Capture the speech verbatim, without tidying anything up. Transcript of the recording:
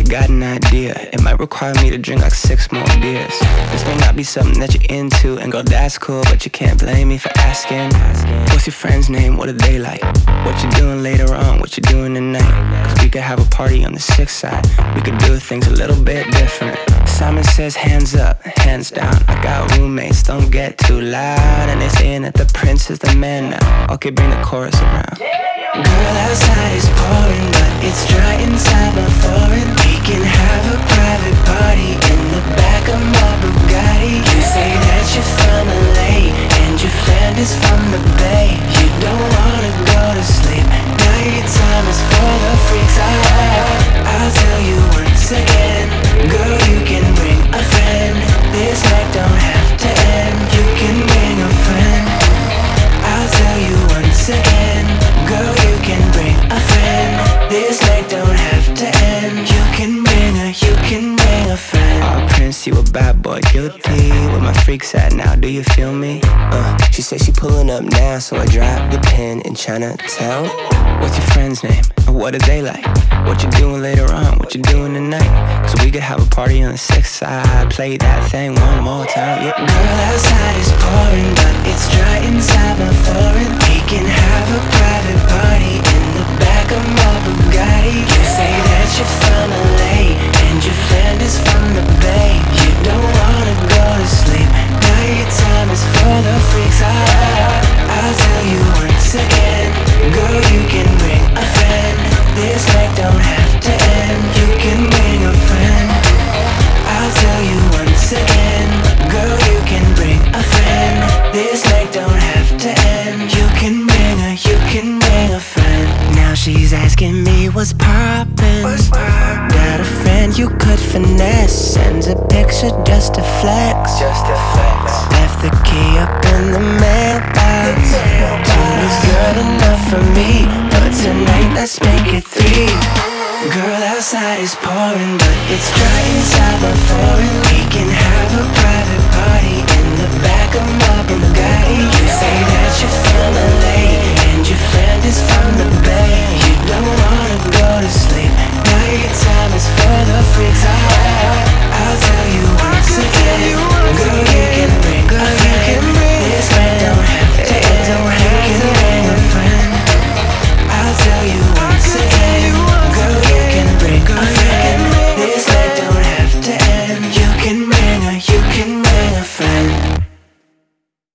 got an idea. It might require me to drink like six more beers. This may not be something that you're into, and girl, that's cool, but you can't blame me for asking. What's your friend's name? What are they like? What you doing later on? What you doing tonight? Cause we could have a party on the sixth side. We could do things a little bit different. Simon says hands up, hands down. I got roommates, don't get too loud. And they saying that the prince is the man now. Okay, bring the chorus around. Girl, outside is pouring, but it's dry inside my foreign. We can have a private party in the back of my Bugatti. You say that you're from L A and your friend is from the Bay. You don't wanna go to sleep. Nighttime is for the freaks. I, I'll tell you once again, girl, you can bring a friend. This night don't have to end. You can bring a friend. I'll tell you once again, girl, you can bring a friend. This night don't have to end. You can bring a, you can bring a friend. Oh, Prince, you a bad boy, guilty. Where my freaks at now, do you feel me? Uh, she said she pulling up now, so I drop the pin in Chinatown. What's your friend's name? And what are they like? What you doing later on? What you doing tonight? So we could have a party on the sixth side. Play that thing one more time, yeah. Girl, outside is pouring, but it's dry inside my foreign. We can have a private party in the back of my Bugatti. You say that you're from L A and your friend is from the Bay. You don't wanna go to sleep. Nighttime is for the freaks. I, I'll tell you once again, girl, you can bring a friend. This night don't have to end. You can bring a friend. I'll tell you once again, girl, you can bring a friend. This night don't have to end. You can bring a, you can bring a friend. Now she's asking me what's poppin'. What's poppin'? Got a friend you could finesse. Sends a picture just to flex. Just to flex. Left the key up in the mailbox. Two is good enough for me, but tonight let's make it three. Girl, outside is pouring, but it's dry inside my foreign. We can have a private party